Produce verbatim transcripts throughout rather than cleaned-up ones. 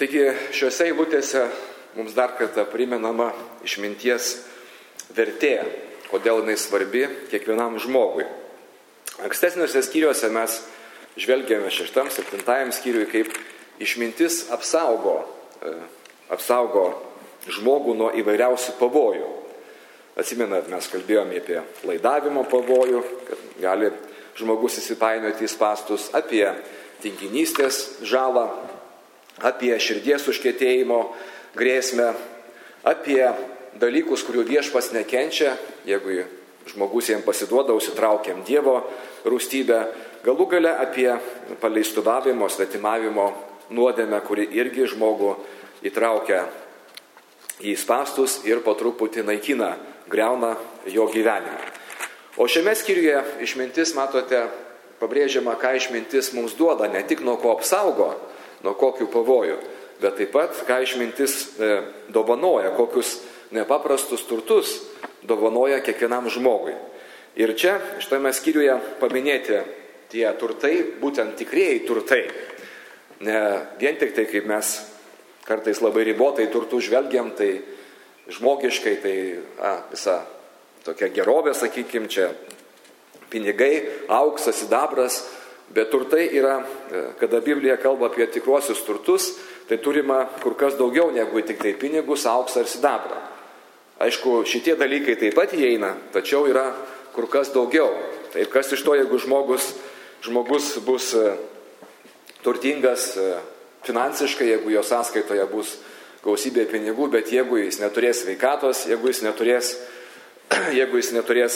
Taigi šiuose eilutėse mums dar kartą primenama išminties vertė, kodėl jinai svarbi kiekvienam žmogui. Ankstesniuose skyriuose mes žvelgėme šeštam, septintajam skyriui, kaip išmintis apsaugo, apsaugo žmogų nuo įvairiausių pavojų. Atsimenat, mes kalbėjome apie laidavimo pavojų, kad gali žmogus įsipainioti į spąstus, apie tinginystės žalą, apie širdies užkietėjimo grėsmę, apie dalykus, kurių viešpats nekenčia, jeigu žmogus jiems pasiduoda, užsitraukiam Dievo rūstybę, galų gale apie paleistuvavimo, svetimavimo nuodėmę, kuri irgi žmogų įtraukia į spąstus ir po truputį naikina, greuna jo gyvenimą. O šiame skyriuje išmintis, matote, pabrėžiama, ką išmintis mums duoda, ne tik nuo ko apsaugo, nuo kokių pavojų, bet taip pat, ką išmintis e, dovanoja, kokius nepaprastus turtus dovanoja kiekvienam žmogui. Ir čia, šitame skyriuje paminėti tie turtai, būtent tikrieji turtai. Ne vien tik tai, kaip mes kartais labai ribotai turtų žvelgiam, tai žmogiškai, tai a, visa tokia gerovė, sakykime, čia pinigai, auksas, sidabras, bet turtai yra, kada Biblija kalba apie tikruosius turtus, tai turima kur kas daugiau negu tik tai pinigus, auksą ir sidabrą. Aišku, šitie dalykai taip pat įeina, tačiau yra kur kas daugiau. Tai kas iš to, jeigu žmogus, žmogus bus turtingas finansiškai, jeigu jo sąskaitoje bus gausybė pinigų, bet jeigu jis neturės sveikatos, jeigu jis neturės, jeigu jis neturės,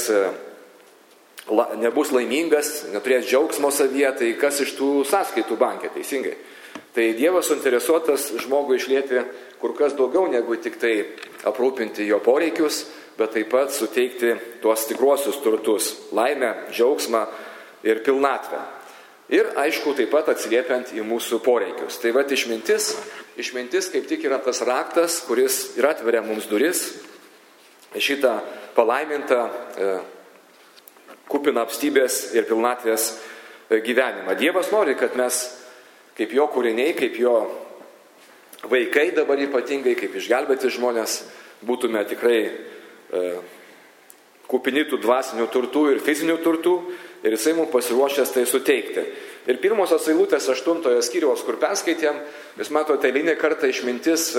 la, nebus laimingas, neturės džiaugsmo savyje, tai kas iš tų sąskaitų bankė, teisingai. Tai Dievas suinteresuotas žmogui išlieti kur kas daugiau negu tik tai aprūpinti jo poreikius, bet taip pat suteikti tuos tikruosius turtus, laimę, džiaugsmą ir pilnatvę. Ir aišku, taip pat atsiliepiant į mūsų poreikius. Tai vat išmintis, išmintis kaip tik yra tas raktas, kuris ir atveria mums duris, šitą palaimintą, e, kupiną apstybės ir pilnatvės gyvenimą. Dievas nori, kad mes kaip jo kūriniai, kaip jo vaikai dabar ypatingai, kaip išgelbėti žmonės, būtume tikrai e, kupini tų dvasinių turtų ir fizinių turtų, ir jisai mums pasiruošęs tai suteikti. Ir pirmosios eilutės aštuntojo skyriaus, kur perskaitėm, jūs matote, eilinį kartą išmintis,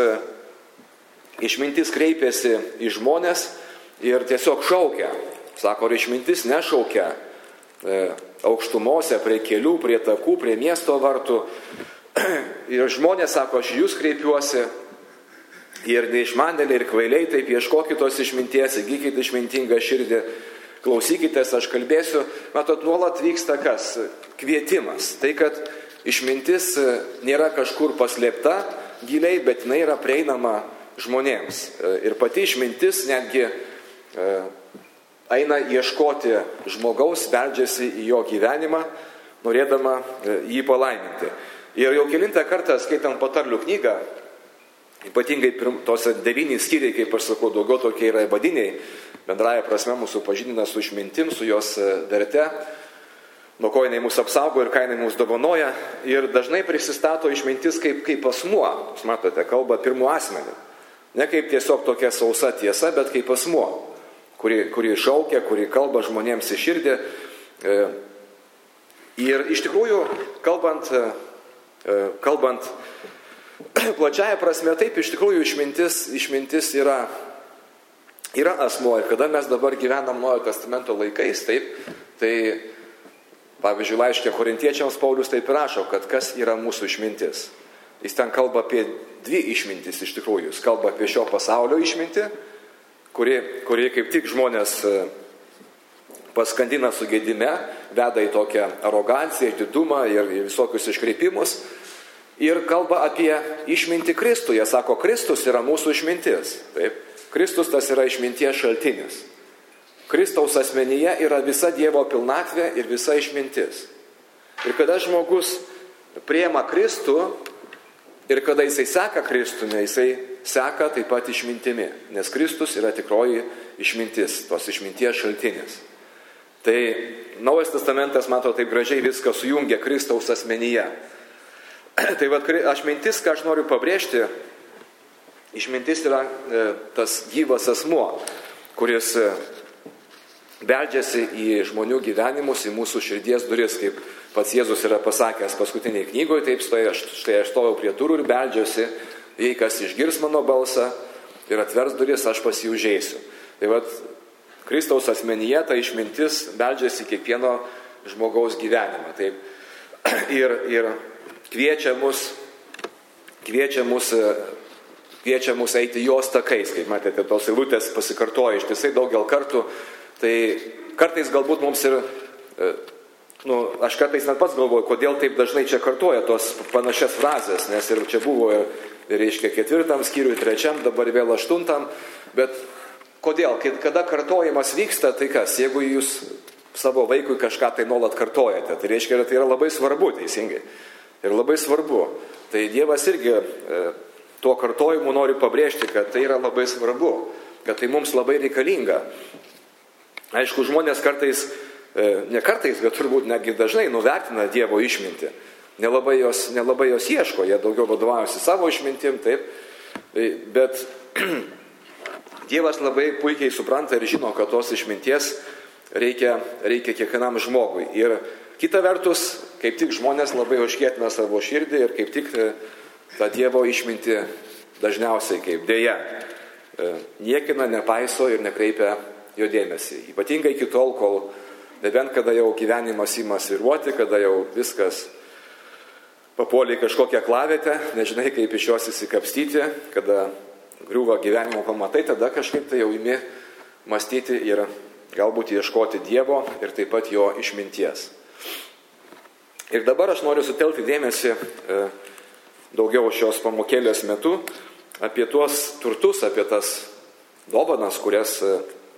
išmintis kreipėsi į žmonės ir tiesiog šaukia. Sako, ar išmintis nešaukia e, aukštumose, prie kelių, prie takų, prie miesto vartų. Ir žmonės sako, aš jūs kreipiuosi. Ir neišmanėliai, ir kvailiai, taip ieškokit tos išminties, įgykit išmintingą širdį. Klausykitės, aš kalbėsiu. Matot, nuolat vyksta kas? Kvietimas. Tai, kad išmintis nėra kažkur paslėpta giliai, bet jinai yra prieinama žmonėms. Ir pati išmintis netgi e, eina ieškoti žmogaus, beldžiasi į jo gyvenimą, norėdama e, jį palaiminti. Ir jau kelintą kartą, skaitant patarlių knygą, ypatingai tose devynys skyriai, kaip aš sakau, daugiau tokie yra vadiniai, bendraja prasme mūsų pažindina su išmintim, su jos verte, nuo ko jinai mūsų apsaugo ir ką jinai mūsų dovanoja. Ir dažnai prisistato išmintis kaip, kaip asmuo. Jūs matote, kalba pirmu asmeniu. Ne kaip tiesiog tokia sausa tiesa, bet kaip asmuo, kuri, kuri šaukia, kuri kalba žmonėms į širdį. Ir iš tikrųjų, kalbant, kalbant plačiaja prasme, taip, iš tikrųjų išmintis, išmintis yra, yra asmuo. Ir kada mes dabar gyvenam Naujojo testamento laikais, taip, tai, pavyzdžiui, laiške Korintiečiams Paulius taip rašo, kad kas yra mūsų išmintis. Jis ten kalba apie dvi išmintis iš tikrųjų. Jis kalba apie šio pasaulio išmintį, kuri, kuri kaip tik žmonės paskandina sugėdime, veda į tokią aroganciją, didumą ir visokius iškreipimus. Ir kalba apie išmintį Kristų. Jie sako, Kristus yra mūsų išmintis. Taip. Kristus tas yra išminties šaltinis. Kristaus asmenyje yra visa Dievo pilnatvė ir visa išmintis. Ir kada žmogus priima Kristų ir kada jisai seka Kristumi, jisai seka taip pat išmintimi. Nes Kristus yra tikroji išmintis, tos išminties šaltinis. Tai Naujas testamentas, mato, taip gražiai viską sujungia Kristaus asmenyje. Tai va, išmintis, ką aš noriu pabrėžti, išmintis yra e, tas gyvas asmuo, kuris e, beldžiasi į žmonių gyvenimus, į mūsų širdies duris, kaip pats Jėzus yra pasakęs paskutiniai knygoje, taip štai aš, štai aš stovau prie durų ir beldžiuosi, jei kas išgirs mano balsą ir atvers duris, aš pas jį užeisiu. Tai va, Kristaus asmenyje ta išmintis beldžiasi kiekvieno žmogaus gyvenimą. Taip. Ir, ir kviečia mus, kviečia mus, kviečia mus eiti jos takais, kaip matėte, tos eilutės pasikartoja ištisai daugel kartų. Tai kartais galbūt mums ir, nu, aš kartais net pats galvoju, kodėl taip dažnai čia kartoja tos panašias frazės, nes ir čia buvo ir, ir reiškia ketvirtam skyriui, trečiam, dabar vėl aštuntam, bet kodėl, kada kartojimas vyksta, tai kas, jeigu jūs savo vaikui kažką tai nuolat kartojate, tai reiškia, tai yra labai svarbu, teisingai, ir labai svarbu. Tai Dievas irgi e, tuo kartojimu nori pabrėžti, kad tai yra labai svarbu, kad tai mums labai reikalinga. Aišku, žmonės kartais, ne kartais, bet turbūt netgi dažnai nuvertina Dievo išmintį. Nelabai jos, nelabai jos ieško, jie daugiau vadovaujasi savo išmintim, taip. Bet Dievas labai puikiai supranta ir žino, kad tos išminties reikia, reikia kiekvienam žmogui. Ir kita vertus, kaip tik žmonės labai užkietina savo širdį ir kaip tik tą Dievo išmintį dažniausiai kaip dėja niekina, nepaiso ir nekreipia jo dėmesį. Ypatingai iki tol, kol nebent kada jau gyvenimas ima svyruoti, kada jau viskas papuolė į kažkokią klavietę, nežinai kaip iš jos įsikapstyti, kada griūva gyvenimo pamatai, tada kažkaip tai jau imi mąstyti ir galbūt ieškoti Dievo ir taip pat jo išminties. Ir dabar aš noriu sutelkti dėmesį e, daugiau šios pamokėlės metu apie tuos turtus, apie tas dovanas, kurias e,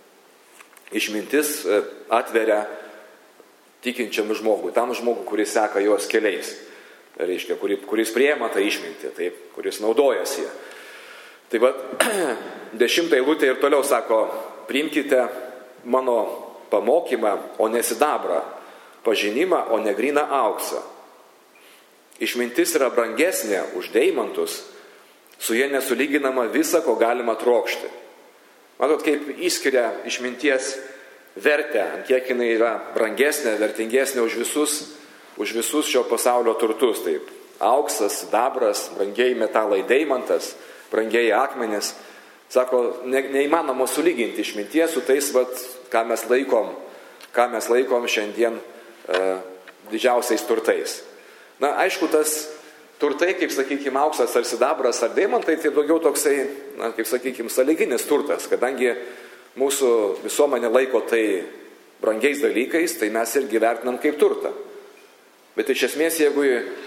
išmintis atveria tikinčiam žmogui, tam žmogui, kuris seka jos keliais, reiškia, kuris priema tą išmintį, taip, kuris naudojasi. Taip pat dešimtą eilutę ir toliau sako, priimkite mano pamokymą, o ne sidabrą, pažinimą, o ne gryną auksą. Išmintis yra brangesnė už deimantus, su jie nesulyginama visa, ko galima trokšti. Matot, kaip įskiria išminties vertę, kiek jinai yra brangesnė, vertingesnė už visus, už visus šio pasaulio turtus. Taip, auksas, sidabras, brangiai metalai, deimantas, brangiai akmenys. Sako, ne, neįmanoma sulyginti išminties su tais, vat, ką mes laikom, ką mes laikom šiandien e, didžiausiais turtais. Na, aišku, tas turtai, kaip sakykime, auksas ar sidabras ar deimantai, tai daugiau toksai, na, kaip sakykime, sąlyginis turtas, kadangi mūsų visuomenė laiko tai brangiais dalykais, tai mes irgi vertinam kaip turtą. Bet iš esmės, jeigu,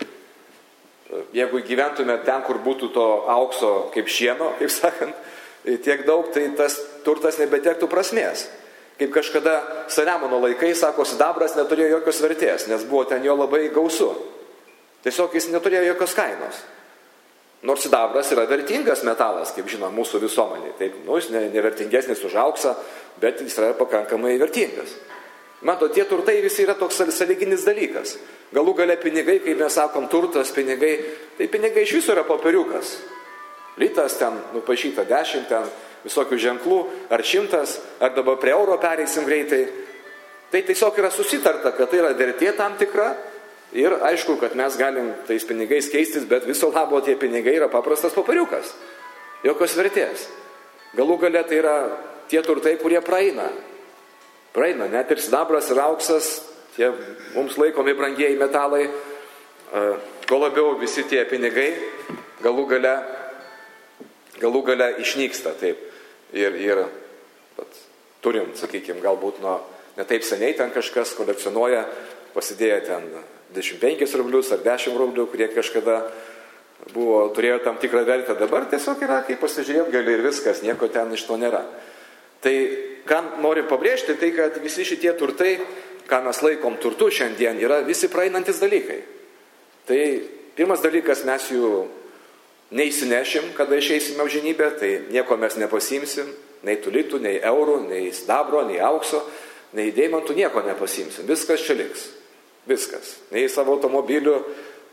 jeigu gyventume ten, kur būtų to aukso kaip šieno, kaip sakant, tiek daug, tai tas turtas nebetektų prasmės. Kaip kažkada Saliamono laikais, sako, sidabras neturėjo jokios vertės, nes buvo ten jo labai gausu. Tiesiog jis neturėjo jokios kainos. Nors sidabras yra vertingas metalas, kaip žino, mūsų visuomenė. Taip, nu, jis nevertingesnis už auksą, bet jis yra pakankamai vertingas. Mato, tie turtai visi yra toks sąlyginis dalykas. Galų gale pinigai, kaip mes sakom, turtas, pinigai, tai pinigai iš viso yra popieriukas. Litas ten nupaišyta dešimt, ten visokių ženklų, ar šimtas, ar dabar prie euro pereisim greitai. Tai tiesiog yra susitarta, kad tai yra vertė tam tikra. Ir aišku, kad mes galim tais pinigais keistis, bet viso labo tie pinigai yra paprastas popieriukas. Jokios vertės. Galų gale tai yra tie turtai, kurie praeina. Praeina, net ir sidabras ir auksas, tie mums laikomi brangieji metalai, kuo labiau visi tie pinigai galų gale, galų gale išnyksta. Taip. Ir, ir bet, turim, sakykime, galbūt nuo netaip seniai ten kažkas kolekcionuoja, pasidėję ten dvidešimt penkis rublius ar dešimt rublių, kurie kažkada buvo, turėjo tam tikrą vertę, dabar tiesiog yra, kaip pasižiūrėt gali ir viskas, nieko ten iš to nėra. Tai, ką noriu pabrėžti, tai kad visi šitie turtai, ką mes laikom turtu šiandien, yra visi praeinantis dalykai. Tai pirmas dalykas, mes jų neįsinešim, kada išeisime amžinybę, tai nieko mes nepasimsim, nei tų litų, nei eurų, nei sidabro, nei aukso, nei deimantų, nieko nepasimsim, viskas čia liks. Viskas. Nei savo automobilių,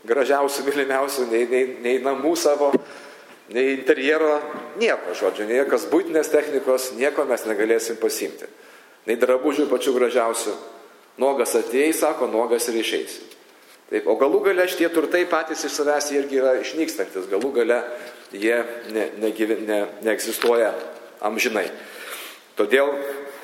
gražiausių, mylimiausių, nei, nei, nei namų savo, nei interjero, nieko, žodžiu, niekas būtinės technikos, nieko mes negalėsim pasimti. Nei drabužių pačių gražiausių. Nuogas atėjai, sako, nuogas ir išeisi. Taip, o galų gale šitie turtai patys iš savęs irgi yra išnykstantis, galų gale jie ne, negyvi, ne, neegzistuoja amžinai. Todėl,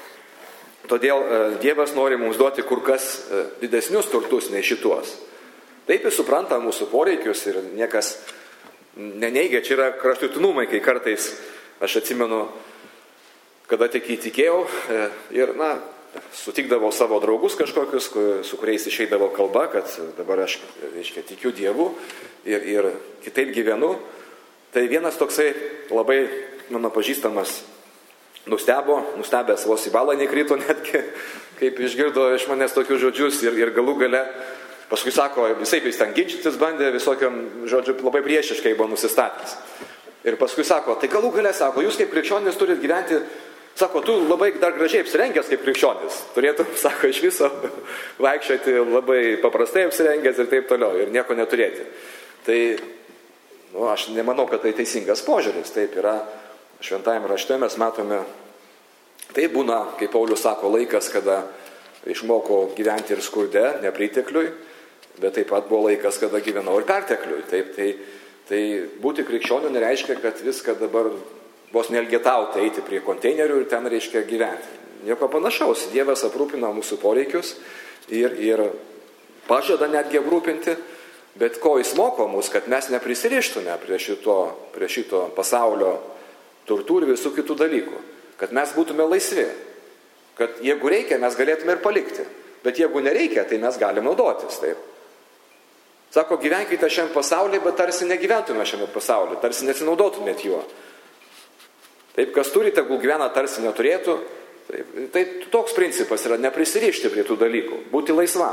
todėl Dievas nori mums duoti kur kas didesnius turtus nei šituos. Taip jis supranta mūsų poreikius ir niekas neneigia, čia yra kraštutinumai, kai kartais, aš atsimenu, kada tik įtikėjau ir, na, sutikdavau savo draugus kažkokius, su kuriais išeidavo kalba, kad dabar aš, reiškia, tikiu Dievu ir, ir kitaip gyvenu. Tai vienas toksai labai mano pažįstamas nustebo, nustebęs vos į balą nekrito netgi, kaip išgirdo iš manęs tokius žodžius ir, ir galų gale, paskui sako, visai jis ten ginčytis bandė, visokiam, žodžiu, labai priešiškai buvo nusistatęs. Ir paskui sako, tai galų gale, sako, jūs kaip krikščionis turit gyventi, sako, tu labai dar gražiai apsirengęs kaip krikščionis. Turėtum, sako, iš viso vaikščioti labai paprastai apsirengęs ir taip toliau ir nieko neturėti. Tai, nu, aš nemanau, kad tai teisingas požiūris. Taip yra šventajame rašte, mes matome, tai būna, kaip Paulius sako, laikas, kada išmokau gyventi ir skurde, nepritekliui, bet taip pat buvo laikas, kada gyvenau ir pertekliui. Taip, tai, tai būti krikščioniu nereiškia, kad viską dabar vos nelgetauti eiti prie konteinerių ir ten reiškia gyventi. Nieko panašaus. Dievas aprūpina mūsų poreikius ir, ir pažada netgi aprūpinti, bet ko jis moko mus, kad mes neprisirištume prie šito, prie šito pasaulio turtų ir visų kitų dalykų. Kad mes būtume laisvi. Kad jeigu reikia, mes galėtume ir palikti. Bet jeigu nereikia, tai mes galime naudotis. Taip. Sako, gyvenkite šiame pasaulyje, bet tarsi negyventume šiame pasaulyje, tarsi nesinaudotumėt juo. Taip, kas turi, tegul gyvena tarsi neturėtų. Taip, tai toks principas yra neprisirišti prie tų dalykų, būti laisvam.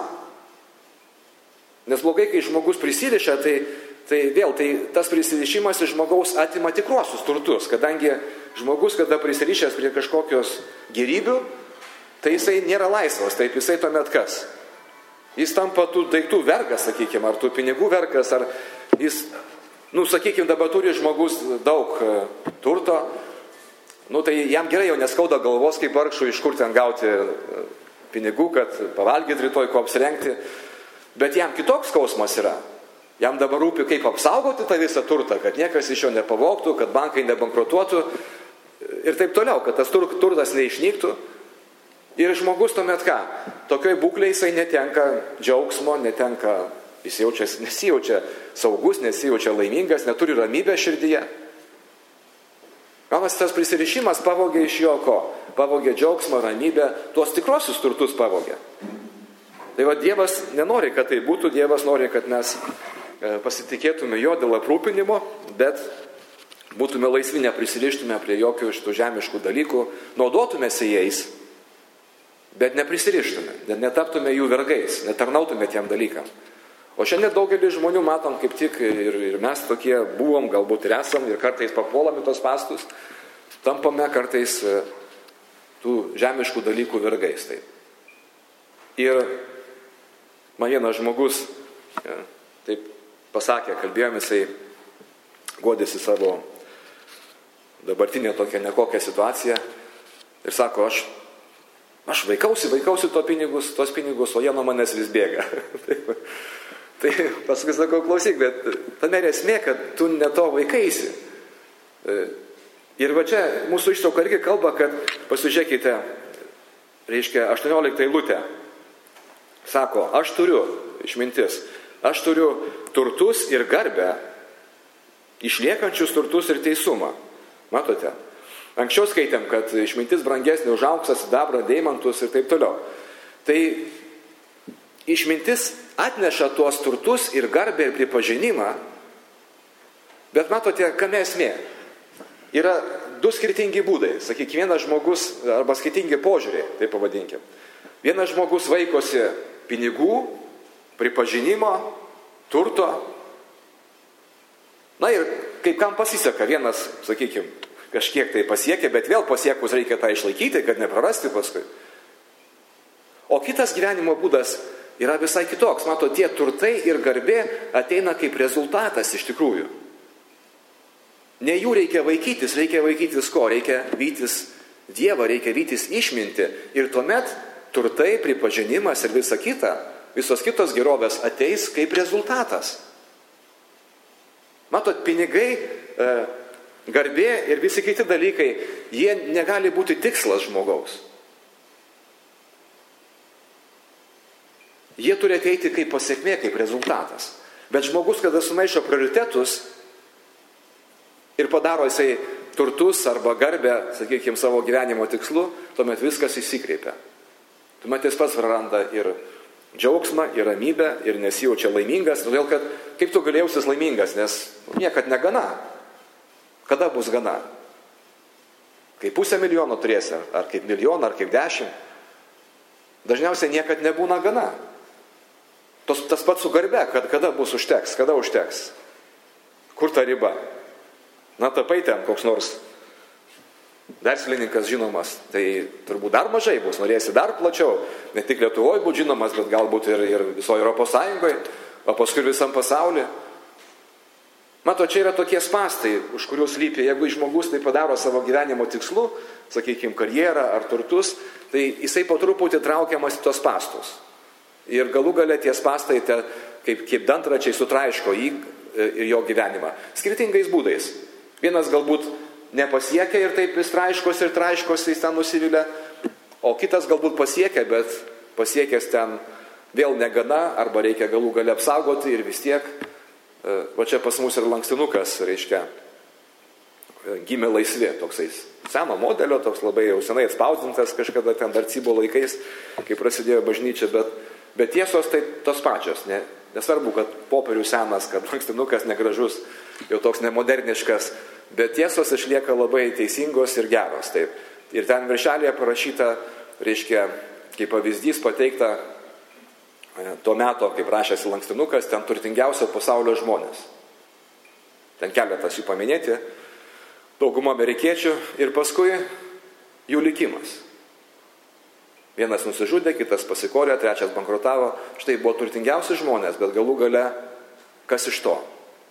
Nes blogai, kai žmogus prisiriša, tai, tai vėl tai tas prisirišimas iš žmogaus atima tikruosius turtus, kadangi žmogus, kada prisirišęs prie kažkokios gerybių, tai jisai nėra laisvas, taip jisai tuomet kas? Jis tampa tų daiktų vergas, sakykime, ar tų pinigų vergas, ar jis, nu, sakykime, dabar turi žmogus daug turto, nu, tai jam gerai jau neskauda galvos, kaip vargšų, iš kur ten gauti pinigų, kad pavalgyti rytoj, ko apsirengti. Bet jam kitoks skausmas yra. Jam dabar rūpi, kaip apsaugoti tą visą turtą, kad niekas iš jo nepavogtų, kad bankai nebankrutuotų ir taip toliau, kad tas tur, turtas neišnyktų. Ir žmogus tuomet ką? Tokioj būklėje jisai netenka džiaugsmo, netenka, jis jaučia, nesijaučia saugus, nesijaučia laimingas, neturi ramybę širdyje. Gamas tas prisirišimas pavogė iš jo ko? Pavogė džiaugsmą, ramybę, tuos tikrosius turtus pavogė. Tai va, Dievas nenori, kad tai būtų, Dievas nori, kad mes pasitikėtume jo dėl aprūpinimo, bet būtume laisvi, neprisirištume prie jokių iš tų žemiškų dalykų, naudotumėsi jais, bet neprisirištume, netaptume jų vergais, netarnautume tiem dalykam. O šiandien daugelį žmonių matom kaip tik ir, ir mes tokie buvom, galbūt ir esam, ir kartais papuolame tos pastus, tampame kartais tų žemiškų dalykų vergais. Taip. Ir man vienas žmogus ja, taip pasakė, kalbėjom, jisai godėsi savo dabartinę tokią nekokią situaciją ir sako, aš, aš vaikausi, vaikausi to pinigus, tos pinigus, o jie nuo manęs vis bėga. Taip. Tai paskui sakau, klausyk, bet tame yra esmė, kad tu ne to vaikaisi. Ir va čia mūsų ištrauka irgi kalba, kad pasižiūrėkite, reiškia, aštuonioliktą eilutę. Sako, aš turiu, išmintis, aš turiu turtus ir garbę, išliekančius turtus ir teisumą. Matote? Anksčiau skaitėm, kad išmintis brangesnė už auksą, sidabrą, deimantus ir taip toliau. Tai išmintis atneša tuos turtus ir garbę ir pripažinimą, bet matote, kame esmė? Yra du skirtingi būdai, sakykime, vienas žmogus, arba skirtingi požiūriai, taip pavadinkim. Vienas žmogus vaikosi pinigų, pripažinimo, turto. Na ir kaip kam pasiseka, vienas, sakykime, kažkiek tai pasiekia, bet vėl pasiekus reikia tą išlaikyti, kad neprarasti paskui. O kitas gyvenimo būdas yra visai kitoks. Mato, tie turtai ir garbė ateina kaip rezultatas iš tikrųjų. Ne jų reikia vaikytis, reikia vaikytis ko? Reikia vytis Dievą, reikia vytis išminti. Ir tuomet turtai, pripažinimas ir visa kita, visos kitos gerovės ateis kaip rezultatas. Matot, pinigai, garbė ir visi kiti dalykai, jie negali būti tikslas žmogaus. Jie turi ateiti kaip pasiekmė, kaip rezultatas. Bet žmogus, kada sumaišo prioritetus ir padaro jisai turtus arba garbę, sakykime, savo gyvenimo tikslu, tuomet viskas įsikreipia. Tuomet jis pats praranda ir džiaugsmą, ir ramybę, ir nesijaučia laimingas, todėl kad kaip tu galėjausis laimingas, nes niekad negana. Kada bus gana? Kai pusę milijono turėsi, ar kaip milijoną, ar kaip dešimt. Dažniausiai niekad nebūna gana. Tas, tas pats su garbe, kad kada bus užteks, kada užteks. Kur ta riba? Na, tapai ten koks nors verslininkas žinomas, tai turbūt dar mažai bus, norėsi dar plačiau, ne tik Lietuvoje būti žinomas, bet galbūt ir, ir visoje Europos Sąjungoje, o paskui ir visam pasaulyje. Mato, čia yra tokie spastai, už kurių slypi, jeigu žmogus tai padaro savo gyvenimo tikslu, sakykime, karjerą ar turtus, tai jisai po truputį traukiamas į tos spastus. Ir galų gale tie spastai te, kaip, kaip dantračiai sutraiško jį ir jo gyvenimą. Skirtingais būdais. Vienas galbūt nepasiekia ir taip jis traiškosi ir traiškosi, jis ten nusivilia, o kitas galbūt pasiekia, bet pasiekęs ten vėl negana, arba reikia galų gale apsaugoti ir vis tiek, va čia pas mus ir lankstinukas, reiškia, gimė laisvi, toksais seno modelio, toks labai jau senai atspausdintas kažkada ten dar Cibo laikais, kai prasidėjo bažnyčia, bet, bet tiesos tai tos pačios, ne, nesvarbu, kad popierių senas, kad lankstinukas negražus, jau toks nemoderniškas, bet tiesos išlieka labai teisingos ir geros. Taip. Ir ten viršelėje parašyta, reiškia, kaip pavyzdys pateikta tuo metu, kaip rašėsi lankstinukas, ten turtingiausio pasaulio žmonės. Ten keletas jų paminėti, dauguma amerikiečių ir paskui jų likimas. Vienas nusižudė, kitas pasikorė, trečias bankrutavo. Štai buvo turtingiausi žmonės, bet galų gale kas iš to?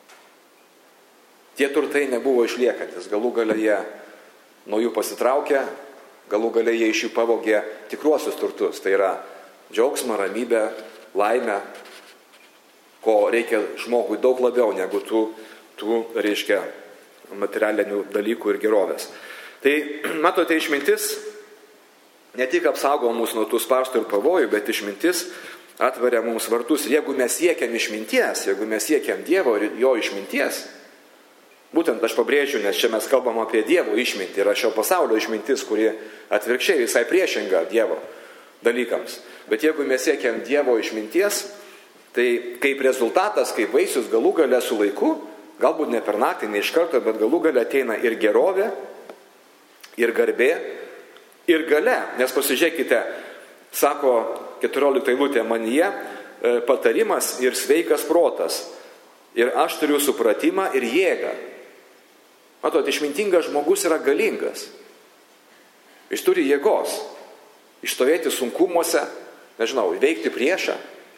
Tie turtai nebuvo išliekantis, galų gale jie nuo jų pasitraukė, galų gale jie iš jų pavogė tikruosius turtus. Tai yra džiaugsmą, ramybę, laimę, ko reikia žmogui daug labiau negu tų, tų reiškia, materialinių dalykų ir gerovės. Tai, matote, išmintis ne tik apsaugo mus nuo tų spąstų ir pavojų, bet išmintis atveria mums vartus. Ir jeigu mes siekiam išminties, jeigu mes siekiam Dievo ir jo išminties, būtent aš pabrėžiu, nes čia mes kalbam apie Dievo išmintį, yra šio pasaulio išmintis, kuri atvirkščiai visai priešinga Dievo dalykams. Bet jeigu mes siekiam Dievo išminties, tai kaip rezultatas, kaip vaisius galų gale su laiku, galbūt ne per naktį, ne iš karto, bet galų gale ateina ir gerovė, ir garbė, ir gale. Nes pasižiūrėkite, sako keturiolikta eilutė, manyje patarimas ir sveikas protas. Ir aš turiu supratimą ir jėgą. Matot, išmintingas žmogus yra galingas. Jis turi jėgos. Išstovėti sunkumuose, nežinau, įveikti priešą.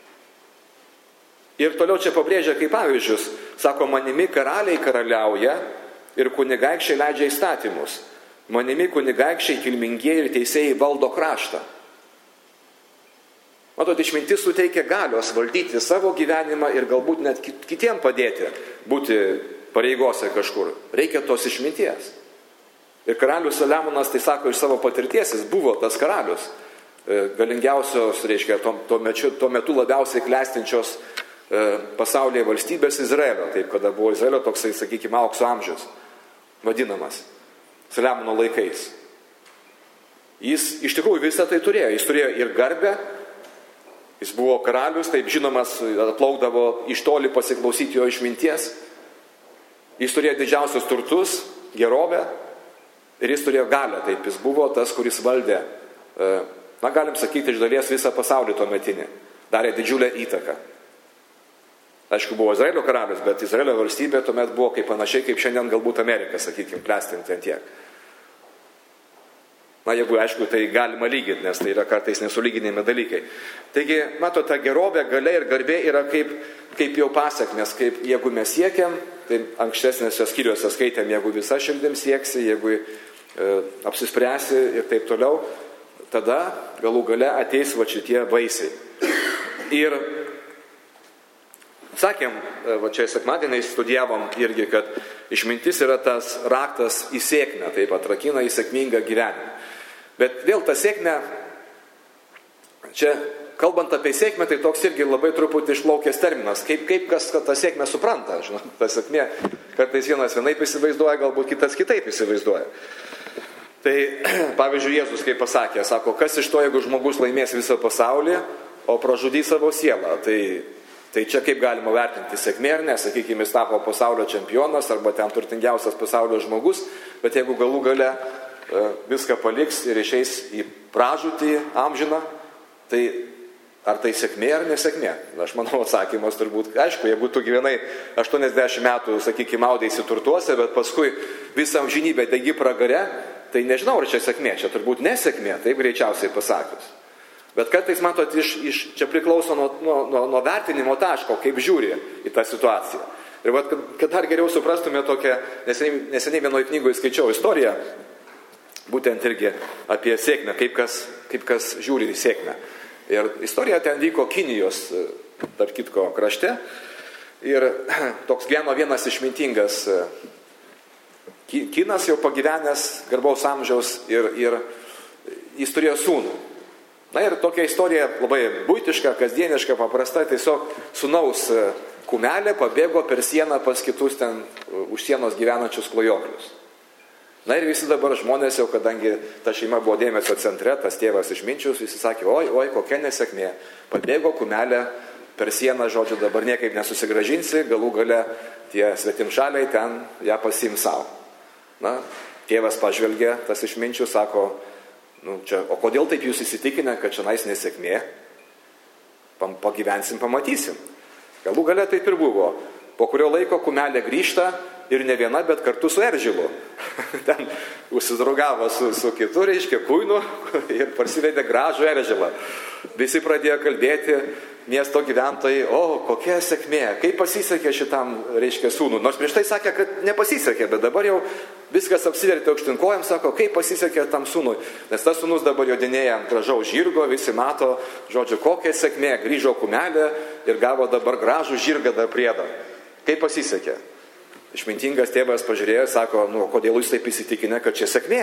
Ir toliau čia pabrėžia kaip pavyzdžius. Sako, manimi karaliai karaliauja ir kunigaikščiai leidžia įstatymus. Manimi kunigaikščiai kilmingieji ir teisėjai valdo kraštą. Matot, išmintis suteikia galios valdyti savo gyvenimą ir galbūt net kitiem padėti būti pareigose kažkur. Reikia tos išminties. Ir karalius Saliamonas, tai sako iš savo patirties, jis buvo tas karalius, galingiausios, reiškia, tuo, tuo, mečiu, tuo metu labiausiai klestinčios pasaulyje valstybės Izraelio, taip, kada buvo Izraelio toksai, sakykime, aukso amžius, vadinamas, Saliamono laikais. Jis iš tikrųjų visą tai turėjo. Jis turėjo ir garbę, jis buvo karalius, taip žinomas, atplaukdavo iš toli pasiklausyti jo išminties. Jis turėjo didžiausius turtus, gerovę ir jis turėjo galią. Taip, jis buvo tas, kuris valdė, na, galim sakyti, iš dalies visą pasaulį tuo metinį. Darė didžiulę įtaką. Aišku, buvo Izraelio karalius, bet Izraelio valstybė tuomet buvo kaip panašiai, kaip šiandien galbūt Amerika, sakykime, klestinti ant tiek. Na, jeigu aišku, tai galima lyginti, nes tai yra kartais nesulyginėjami dalykai. Taigi, matote, ta gerovė, galia ir garbė yra kaip, kaip jau pasakmės, kaip jeigu mes siekiam, tai ankstesnėse skyriuose skaitėm, jeigu visa širdim sieksi, jeigu e, apsispręsi ir taip toliau, tada galų gale ateis va šitie vaisiai. Ir sakėm, va čia sekmadienį studijavom irgi, kad išmintis yra tas raktas į sėkmę, taip atrakina į sėkmingą gyvenimą. Bet vėl ta sėkmė, čia kalbant apie sėkmę, tai toks irgi labai truputį išplaukęs terminas, kaip, kaip kas tą sėkmę supranta. Žinot, ta sėkmė kartais vienas vienaip įsivaizduoja, galbūt kitas kitaip įsivaizduoja. Tai pavyzdžiui, Jėzus kaip pasakė, sako, kas iš to, jeigu žmogus laimės visą pasaulį, o pražudys savo sielą. Tai, tai čia kaip galima vertinti sėkmė ar ne, sakykime, jis tapo pasaulio čempionas arba ten turtingiausias pasaulio žmogus, bet jeigu galų gale viską paliks ir išeis į pražūtį amžiną, tai ar tai sėkmė ar nesėkmė? Aš manau, atsakymas turbūt, aišku, jeigu tu gyvenai aštuoniasdešimt metų, sakykime, maudėsi turtuose, bet paskui visą amžinybę degi pragare, tai nežinau, ar čia sėkmė, čia turbūt nesėkmė, taip greičiausiai pasakius. Bet kartais, matot, iš, iš, čia priklauso nuo, nuo, nuo, nuo vertinimo taško, kaip žiūri į tą situaciją. Ir vat, kad, kad dar geriau suprastume tokią, neseniai, neseniai vienoje knygoje skaičiau istoriją, būtent irgi apie sėkmę, kaip kas, kaip kas žiūri į sėkmę. Ir istorija ten vyko Kinijos, tarp kitko, krašte. Ir toks gyveno vienas išmintingas kinas, jau pagyvenęs, garbaus amžiaus, ir, ir jis turėjo sūnų. Na ir tokia istorija labai buitiška, kasdieniška, paprasta, tiesiog sūnaus kumelė pabėgo per sieną pas kitus ten už sienos gyvenančius klajoklius. Na ir visi dabar žmonės jau, kadangi ta šeima buvo dėmesio centre, tas tėvas išminčius, visi sakė, oi, oi, kokia nesėkmė. Pabėgo kumelė per sieną, žodžiu, dabar niekaip nesusigražinsi, galų gale tie svetimšaliai ten ją pasiims savo. Na, tėvas pažvelgė, tas išminčius, sako, nu, čia, o kodėl taip jūs įsitikinę, kad čia nais nesėkmė? Pagyvensim, pamatysim. Galų gale taip ir buvo. Po kurio laiko kumelė grįžta ir ne viena, bet kartu su eržilu. Ten užsidraugavo su, su kitu, reiškia, kuinu ir parsivedė gražų eržilą. Visi pradėjo kalbėti, miesto gyventojai, o, kokia sėkmė, kaip pasisekė šitam, reiškia, sūnų. Nors prieš tai sakė, kad nepasisekė, bet dabar jau viskas apsivertė aukštinkojam, sako, kaip pasisekė tam sūnui. Nes tas sūnus dabar jodinėja ant gražaus žirgo, visi mato, žodžiu, kokia sėkmė, grįžo kumelė ir gavo dabar gražų žirgą dar priedą. Kaip pasisekė? Išmintingas tėvas pažiūrėjo, sako, nu, kodėl jūs taip įsitikinę, kad čia sėkmė?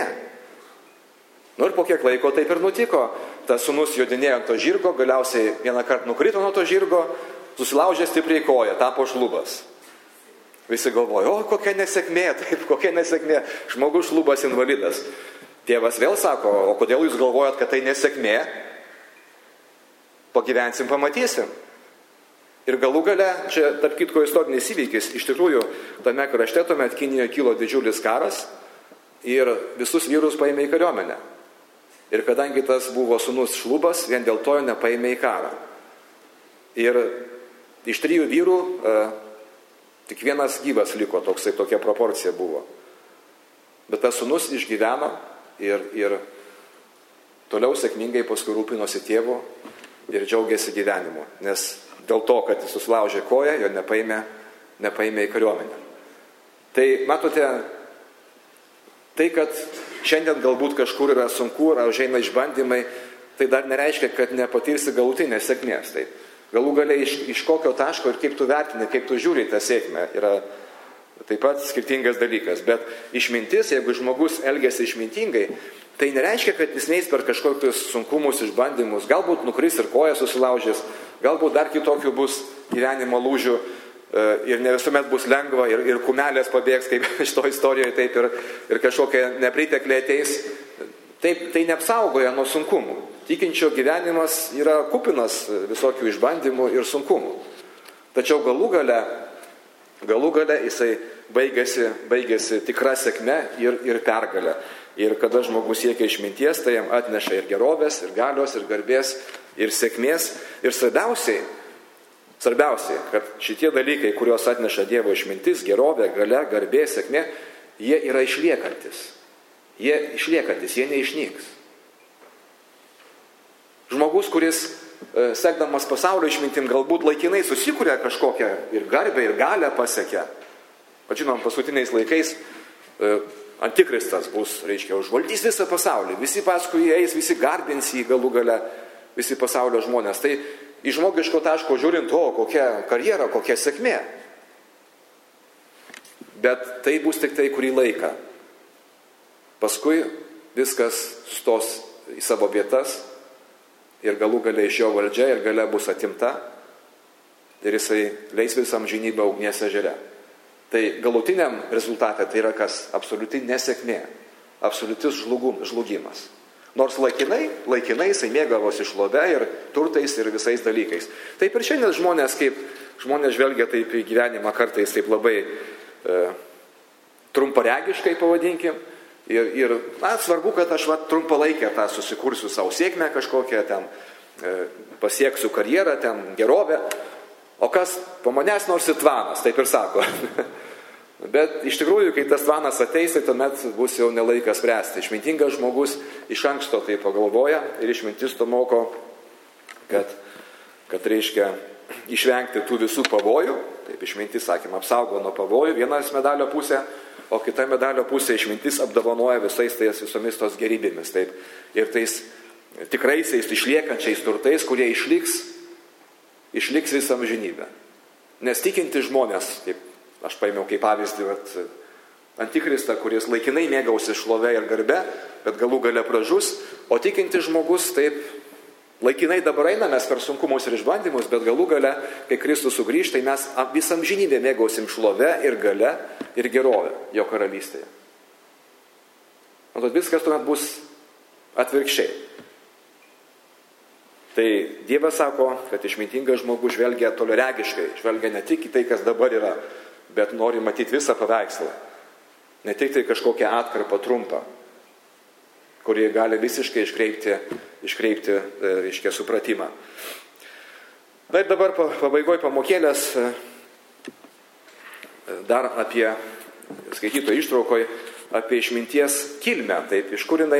Nu ir po kiek laiko taip ir nutiko. Tas sūnus jodinėjo ant to žirgo, galiausiai vieną kartą nukrito nuo to žirgo, susilaužė stipriai koją, tapo šlubas. Visi galvoja, o kokia nesėkmė, taip, kokia nesėkmė, žmogus šlubas invalidas. Tėvas vėl sako, o kodėl jūs galvojat, kad tai nesėkmė? Pagyvensim, pamatysim. Ir galų gale, čia tarp kitko istorinis įvykis, iš tikrųjų tame krašte tuomet Kinijoje kilo didžiulis karas ir visus vyrus paėmė į kariuomenę. Ir kadangi tas buvo sūnus šlubas, vien dėl to jo nepaėmė į karą. Ir iš trijų vyrų e, tik vienas gyvas liko, toksai, tokia proporcija buvo. Bet tas sūnus išgyveno ir, ir toliau sėkmingai paskui rūpinosi tėvu ir džiaugiasi gyvenimu, nes dėl to, kad jis susilaužė koją, jo nepaėmė, nepaėmė į kariuomenę. Tai matote, tai, kad šiandien galbūt kažkur yra sunku, ar užeina išbandymai, tai dar nereiškia, kad nepatirsi galutinės sėkmės. Tai galų galiai iš, iš kokio taško ir kaip tu vertini, kaip tu žiūri tą sėkmę, yra taip pat skirtingas dalykas. Bet išmintis, jeigu žmogus elgiasi išmintingai, tai nereiškia, kad jis neis per kažkokius sunkumus, išbandymus, galbūt nukris ir koją susilaužys, galbūt dar kitokių bus gyvenimo lūžių ir ne visuomet bus lengva ir, ir kumelės pabėgs, kaip šito istorijoje, taip ir, ir kažkokie nepritekliai ateis. Taip, tai neapsaugoja nuo sunkumų. Tikinčio gyvenimas yra kupinas visokių išbandymų ir sunkumų. Tačiau galų gale, galų gale jisai baigėsi, baigėsi tikra sėkme ir, ir pergalė. Ir kada žmogus siekia išminties, tai jam atneša ir gerovės, ir galios, ir garbės, ir sėkmės. Ir svarbiausiai, svarbiausiai, kad šitie dalykai, kuriuos atneša Dievo išmintis, gerovė, galia, garbė, sėkmė, jie yra išliekantis. Jie išliekantis, jie neišnyks. Žmogus, kuris sekdamas pasaulio išmintim galbūt laikinai susikuria kažkokią ir garbę, ir galę pasiekia. Bet žinom, paskutiniais laikais antikristas bus, reiškia, užvaldys visą pasaulį. Visi paskui eis, visi garbins jį galų gale, visi pasaulio žmonės. Tai iš žmogiško taško žiūrint, o kokia karjera, kokia sėkmė. Bet tai bus tik tai kurį laiką. Paskui viskas sustos į savo vietas ir galų gale iš jo valdžia ir gale bus atimta ir jisai leis visam žinybę ugnies ežere. Tai galutiniam rezultate tai yra kas? Absoliuti nesėkmė, absoliutis žlugum, žlugimas. Nors laikinai, laikinai jisai mėgavosi šlove ir turtais ir visais dalykais. Taip ir šiandien žmonės, kaip žmonės žvelgia taip į gyvenimą kartais taip labai e, trumparegiškai pavadinkim. Ir, ir na, svarbu, kad aš va, trumpalaikę tą susikursiu savo sėkmę kažkokią, ten e, pasieksiu karjerą, ten gerovę, o kas po manęs nors ir tvanas, taip ir sako. Bet iš tikrųjų, kai tas tvanas ateis, tai tuomet bus jau nelaikas spręsti. Išmintingas žmogus iš anksto tai pagalvoja ir išmintis to moko, kad, kad reiškia išvengti tų visų pavojų. Taip išmintis, sakėm, apsaugo nuo pavojų, vienas medalio pusė, o kita medalio pusė išmintis apdovanoja visais tais visomis tos gerybėmis. Taip, ir tais tikraisiais išliekančiais turtais, kurie išliks, išliks visą amžinybę. Nes tikinti žmonės, kaip aš paėmiau kaip pavyzdį, vat, antikristą, kuris laikinai mėgausi šlove ir garbe, bet galų gale pražus, o tikinti žmogus taip laikinai dabar einamės per sunkumus ir išbandymus, bet galų gale, kai Kristus sugrįž, tai mes visam žinybę mėgausim šlove ir gale ir gerovę jo karalystėje. O tad viskas tuomet bus atvirkščiai. Tai Dievas sako, kad išmintingas žmogus žvelgia toliaregiškai, žvelgia ne tik į tai, kas dabar yra, bet nori matyti visą paveikslą. Ne tik tai kažkokią atkarpą trumpą, kurie gali visiškai iškreipti, iškreipti reiškia, supratimą. Na ir dabar pabaigoje pamokėlės dar apie, skaityto ištraukoje, apie išminties kilmę, taip, iš kur jinai,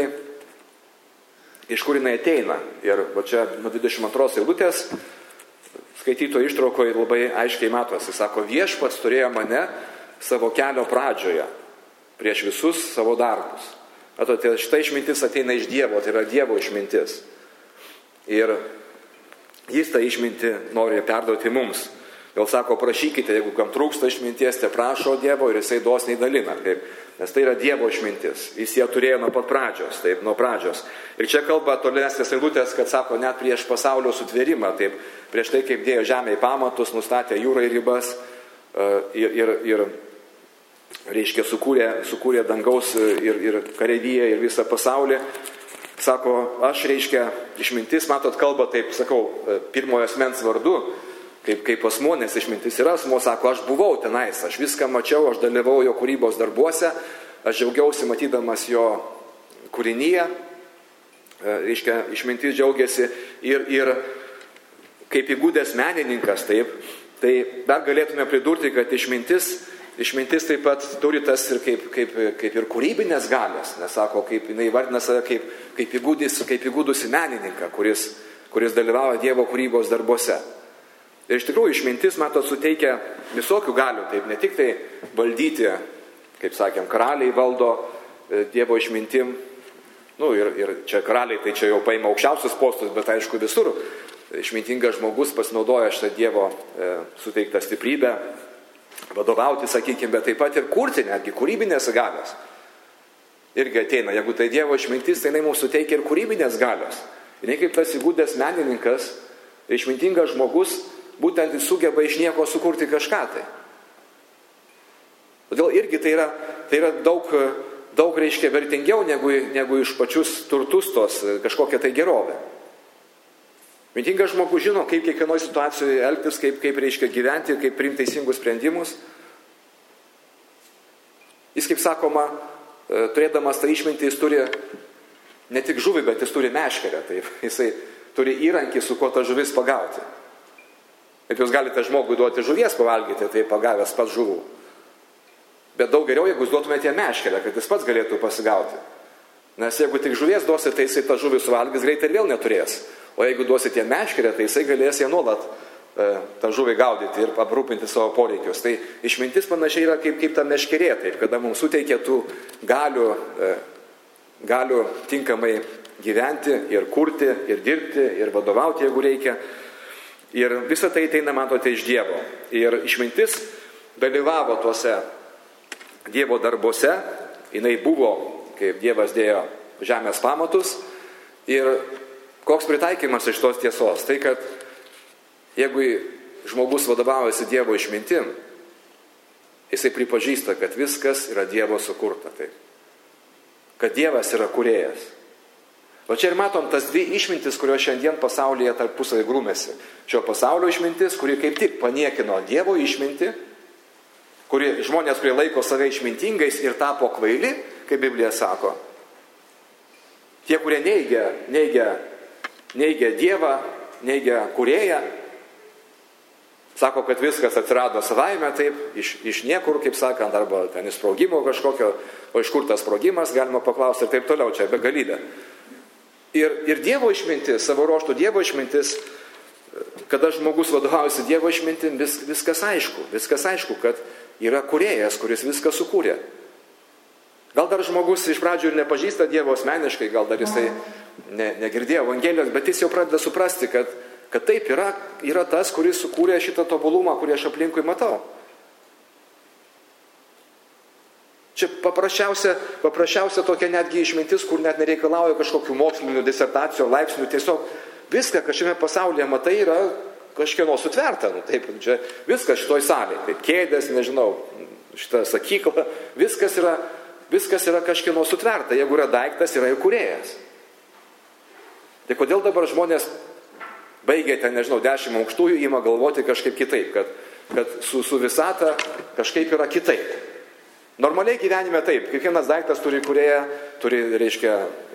iš kur jinai ateina. Ir va čia nuo dvidešimt antros eilutės skaityto ištraukoje labai aiškiai matosi, sako, viešpats turėjo mane savo kelio pradžioje, prieš visus savo darbus. Matote, šita išmintis ateina iš Dievo, tai yra Dievo išmintis. Ir jis tą išmintį nori perduoti mums. Vėl sako, prašykite, jeigu kam trūksta išminties, te prašo Dievo ir jisai dosniai dalina. Taip. Nes tai yra Dievo išmintis. Jis ją turėjo nuo pat pradžios, taip, nuo pradžios. Ir čia kalba tolesnės eilutės, kad sako, net prieš pasaulio sutvėrimą, taip, prieš tai, kaip dėjo žemė į pamatus, nustatė jūrą ir ribas ir, ir, ir reiškia, sukūrė, sukūrė dangaus ir, ir kareiviją ir visą pasaulį. Sako, aš, reiškia, išmintis, matot, kalba taip, sakau, pirmojo asmens vardu, kaip, kaip asmuo, nes išmintis yra asmuo, sako, aš buvau tenais, aš viską mačiau, aš dalyvau jo kūrybos darbuose, aš džiaugiausi matydamas jo kūrinyje, reiškia, išmintis džiaugiasi ir, ir kaip įgūdęs menininkas, taip, tai dar galėtume pridurti, kad išmintis Išmintis taip pat turi tas ir kaip, kaip, kaip ir kūrybinės galios, nes sako, kaip jinai vardina save kaip, kaip, įgūdis, kaip įgūdusi menininką, kuris, kuris dalyvauja Dievo kūrybos darbuose. Ir iš tikrųjų išmintis, matot, suteikia visokių galių, taip ne tik tai valdyti, kaip sakėm, karaliai valdo Dievo išmintim, nu ir, ir čia karaliai, tai čia jau paima aukščiausius postus, bet aišku visur išmintingas žmogus pasinaudoja šitą Dievo e, suteiktą stiprybę, vadovauti, sakykime, bet taip pat ir kurti netgi kūrybinės galios. Irgi ateina, jeigu tai Dievo išmintis, tai jinai mums suteikia ir kūrybinės galios. Ir ne kaip tas įgūdęs menininkas, išmintingas žmogus, būtent jis sugeba iš nieko sukurti kažką tai. Todėl irgi tai yra, tai yra daug, daug reiškia vertingiau negu, negu iš pačius turtus tos kažkokia tai gerovė. Mintingas žmogus žino, kaip kiekvienoje situacijoje elgtis, kaip, kaip reiškia gyventi, kaip priimti teisingus sprendimus. Jis, kaip sakoma, turėdamas tą išmintį, jis turi ne tik žuvį, bet jis turi meškerę. Taip. Jisai turi įrankį, su kuo tą žuvis pagauti. Kaip jūs galite žmogui duoti žuvies pavalgyti, tai pagavęs pats žuvų. Bet daug geriau, jeigu jūs duotumėte meškerę, kad jis pats galėtų pasigauti. Nes jeigu tik žuvies duosi, tai jisai tą žuvį suvalgys greitai ir vėl neturės. O jeigu duosi tie meškerę, tai jisai galės ją nuolat e, tą žuvį gaudyti ir aprūpinti savo poreikius. Tai išmintis panašiai yra kaip, kaip ta meškerė, taip, kada mums suteikia tų galių, e, galių tinkamai gyventi ir kurti, ir dirbti, ir vadovauti, jeigu reikia. Ir visą tai ateina, matote, iš Dievo. Ir išmintis dalyvavo tuose Dievo darbuose, jinai buvo, kaip Dievas dėjo žemės pamatus. Ir koks pritaikymas iš tos tiesos? Tai, kad jeigu žmogus vadovaujasi Dievo išmintim, jisai pripažįsta, kad viskas yra Dievo sukurta. Taip. Kad Dievas yra kūrėjas. O čia ir matom tas dvi išmintis, kurios šiandien pasaulyje tarpusavį grūmėsi. Šio pasaulio išmintis, kuri kaip tik paniekino Dievo išmintį, kuri žmonės, kurie laiko save išmintingais ir tapo kvaili, kaip Biblija sako. Tie, kurie neigia, neigia, neigia Dievą, neigia kūrėją, sako, kad viskas atsirado savaime, taip, iš, iš niekur, kaip sakant, arba ten iš sprogimo kažkokio, o iš kur tas sprogimas, galima paklausti ir taip toliau, čia begalybė. Ir, ir Dievo išmintis, savo ruožtų Dievo išmintis, kada žmogus vadovaujasi Dievo išmintim, vis, viskas aišku, viskas aišku, kad yra kūrėjas, kuris viską sukūrė. Gal dar žmogus iš pradžių ir nepažįsta Dievo asmeniškai, gal dar jisai ne, negirdėjo Evangelijos, bet jis jau pradeda suprasti, kad, kad taip yra, yra tas, kuris sukūrė šitą tobulumą, kurį aš aplinkui matau. Čia paprasčiausia, paprasčiausia tokia netgi išmintis, kur net nereikalauja kažkokių mokslinių disertacijų, laipsnių, tiesiog viską, kas šiame pasaulyje matai, yra kažkieno sutverta. Nu, taip, čia viskas šitoj salėje, taip, kėdės, nežinau, šitą sakyklą, viskas yra, viskas yra kažkieno sutverta. Jeigu yra daiktas, yra ir kūrėjas. Tai kodėl dabar žmonės baigė ten, nežinau, dešimt aukštųjų, ima galvoti kažkaip kitaip, kad, kad su, su visata kažkaip yra kitaip. Normaliai gyvenime taip, kiekvienas daiktas turi kūrėją, turi, reiškia,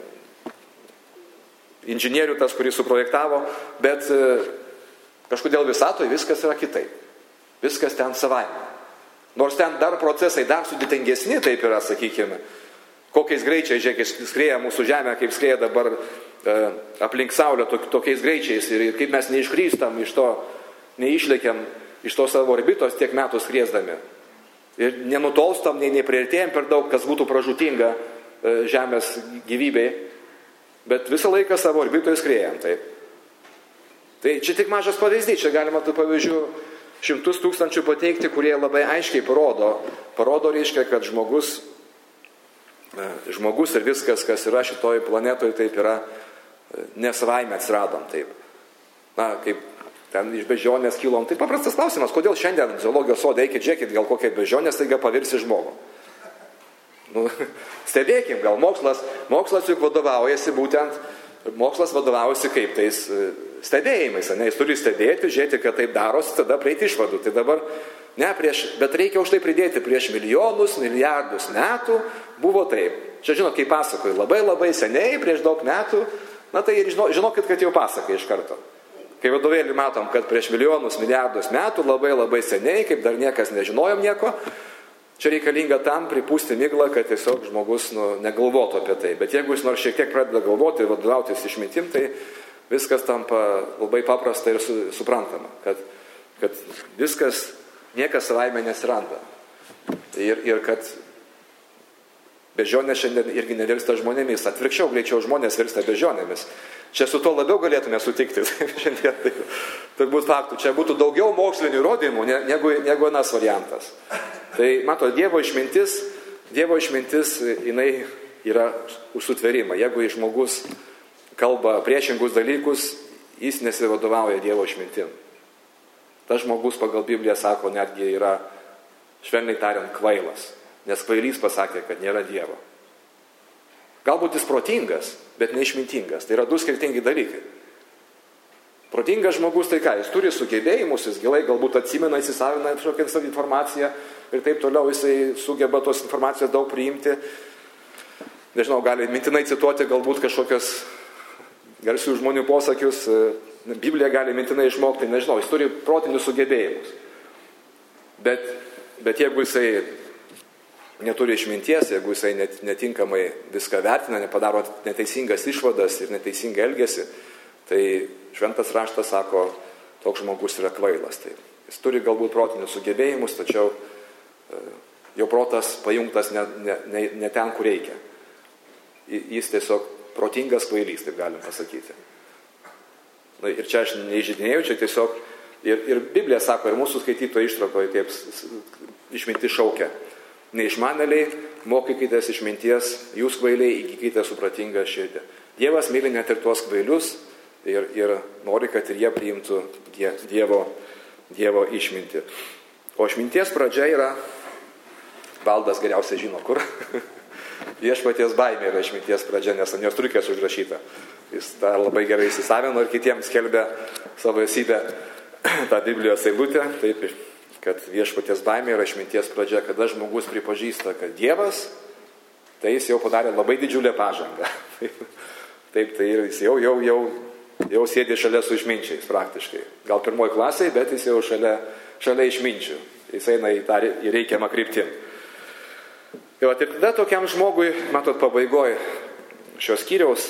inžinierių tas, kuris suprojektavo, bet kažkodėl visatoje viskas yra kitaip. Viskas ten savaime. Nors ten dar procesai dar sudėtingesni, taip yra, sakykime, kokiais greičiais, žiūrėk, skrieja mūsų žemė, kaip skrieja dabar e, aplink Saulę tokiais greičiais ir kaip mes neiškrystam iš to, neišlėkiam iš to savo orbitos tiek metų skriesdami. Ir nenutolstam, nei nepriartėjom per daug, kas būtų pražūtinga e, žemės gyvybei, bet visą laiką savo orbitoje skriejam. Taip. Tai čia tik mažas pavyzdys, čia galima tų pavyzdžių šimtus tūkstančių pateikti, kurie labai aiškiai parodo, parodo reiškia, kad žmogus, e, žmogus ir viskas, kas yra šitoj planetoje, taip yra e, nesavaime atsiradom. Taip. Na, kaip ten iš beždžionės kilom. Tai paprastas klausimas, kodėl šiandien zoologijos sode, eikit, žiūrėkit, gal kokia beždžionės taiga pavirsi žmogų. Nu, stebėkim, gal mokslas, mokslas juk vadovaujasi būtent, mokslas vadovaujasi kaip tais stebėjimais, ne, jis turi stebėti, žiūrėti, kad taip darosi, tada prieiti išvadų. Tai dabar, ne, prieš, bet reikia už tai pridėti, prieš milijonus, milijardus metų buvo taip. Čia žinot, kaip pasakoju, labai labai seniai, prieš daug metų, na tai ir žinokit, kad jau pasakai iš karto. Kai vadovėlį matom, kad prieš milijonus, milijardus metų, labai labai seniai, kaip dar niekas nežinojom nieko, čia reikalinga tam pripūsti miglą, kad tiesiog žmogus nu, negalvotų apie tai. Bet jeigu jis nors šiek tiek pradeda galvoti ir vadovautis išmintim, tai viskas tampa labai paprasta ir su, suprantama, kad, kad viskas, niekas savaime nesiranda. Ir, ir kad beždžionės šiandien irgi nevirsta žmonėmis, atvirkščiau greičiau žmonės virsta beždžionėmis. Čia su to labiau galėtume sutikti. Šiandien tai turbūt faktų. Čia būtų daugiau mokslinių įrodymų negu, negu anas variantas. Tai, mato, Dievo išmintis, Dievo išmintis, jinai yra už sutverimą. Jeigu žmogus kalba priešingus dalykus, jis nesivadovauja Dievo išmintim. Tas žmogus pagal Bibliją sako, netgi yra, švelniai tariant, kvailas. Nes kvailys pasakė, kad nėra Dievo. Galbūt jis protingas, bet neišmintingas. Tai yra du skirtingi dalykai. Protingas žmogus tai ką? Jis turi sugebėjimus, jis gilai galbūt atsimena, įsisavina kažkokią informaciją ir taip toliau jisai sugeba tos informacijos daug priimti. Nežinau, gali mintinai cituoti galbūt kažkokios garsių žmonių posakius, Bibliją gali mintinai išmokti, nežinau, jis turi protinius sugebėjimus. Bet, bet jeigu jisai neturi išminties, jeigu jisai net, netinkamai viską vertina, nepadaro neteisingas išvadas ir neteisingai elgesi, tai šventas raštas sako, toks žmogus yra kvailas. Tai jis turi galbūt protinius sugebėjimus, tačiau jo protas pajungtas ne, ne, ne, ne ten, kur reikia. Jis tiesiog protingas kvailys, taip galim pasakyti. Na, ir čia aš neįžydinėjau, čia tiesiog ir, ir Biblija sako, ir mūsų skaityto ištraukoje taip išmintis šaukia. Neišmanėliai, mokykitės išminties, jūs kvailiai, įgykite supratingą širdį. Dievas myli net ir tuos kvailius ir, ir nori, kad ir jie priimtų Dievo, dievo išmintį. O išminties pradžia yra, Valdas geriausiai žino kur, viešpaties baimė yra išminties pradžia, nes ant jos trukės užrašyta. Jis tą labai gerai įsisavino ir kitiems skelbia savo esybę tą Biblijos eilutę, taip, kad viešpaties baimė yra išminties pradžia, kada žmogus pripažįsta, kad Dievas, tai jis jau padarė labai didžiulę pažangą. Taip, tai jis jau, jau, jau, jau sėdi šalia su išminčiais praktiškai. Gal pirmoji klasėje, bet jis jau šalia, šalia išminčių. Jis eina į tą į reikiamą kryptim. Ir tada tokiam žmogui, matot, pabaigoje šios skyriaus,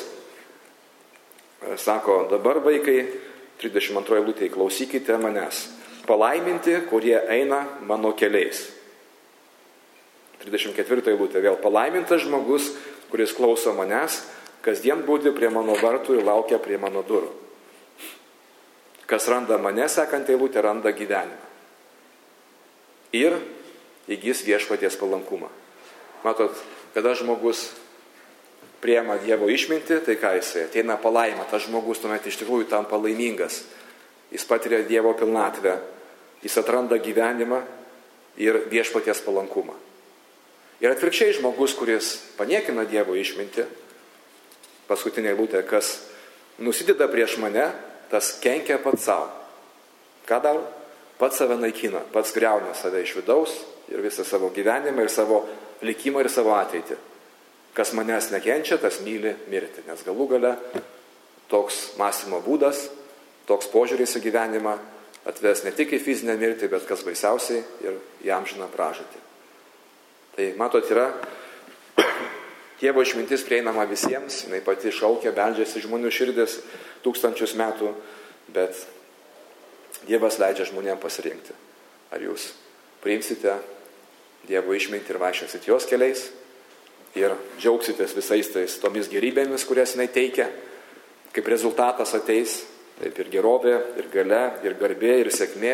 sako, dabar vaikai, trisdešimt antroji eilutė, klausykite manęs. Palaiminti, kurie eina mano keliais. trisdešimt ketvirta eilutė, vėl palaimintas žmogus, kuris klauso manęs, kasdien būdi prie mano vartų ir laukia prie mano durų. Kas randa mane, sekant eilutę, randa gyvenimą. Ir įgis viešpaties palankumą. Matot, kada žmogus priema Dievo išmintį, tai ką jisai? Ateina palaima, tas žmogus tuomet iš tikrųjų tampa laimingas. Jis patiria Dievo pilnatvę, jis atranda gyvenimą ir viešpaties palankumą. Ir atvirkščiai žmogus, kuris paniekina Dievo išmintį, paskutinė eilutė, kas nusideda prieš mane, tas kenkia pats savo. Ką daro? Pats save naikina, pats griauna save iš vidaus ir visą savo gyvenimą ir savo likimą ir savo ateitį. Kas manęs nekenčia, tas myli mirti, nes galų gale toks mąstymo būdas, toks požiūris į gyvenimą atves ne tik į fizinę mirtį, bet kas baisiausiai ir į amžiną pražūtį. Tai matot, yra Dievo išmintis prieinama visiems, jinai pati šaukia, beldžiasi žmonių širdis tūkstančius metų, bet Dievas leidžia žmonėms pasirinkti. Ar jūs priimsite Dievo išmintį ir vaikščiosit jos keliais ir džiaugsitės visais tais tomis gerybėmis, kurias jinai teikia, kaip rezultatas ateis, taip ir gerovė, ir galia, ir garbė, ir sėkmė,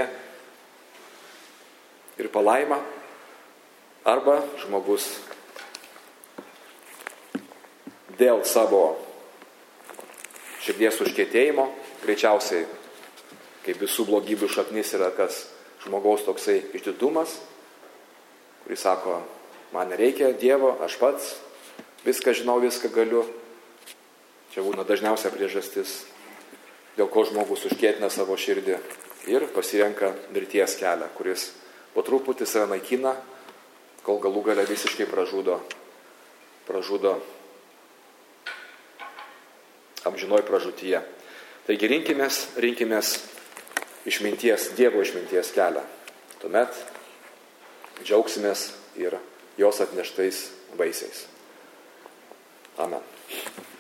ir palaima, arba žmogus dėl savo širdies užkietėjimo, greičiausiai, kaip visų blogybių šaknis yra kas žmogaus toksai išdidumas, kuris sako, man nereikia Dievo, aš pats viską žinau, viską galiu. Čia būna dažniausia priežastis, dėl ko žmogus užkietina savo širdį ir pasirenka mirties kelią, kuris po truputį save naikina, kol galų gale visiškai pražudo, pražudo amžinoj pražūtyje. Taigi rinkimės, rinkimės išminties, Dievo išminties kelią. Tuomet džiaugsimės ir jos atneštais vaisiais. Amen.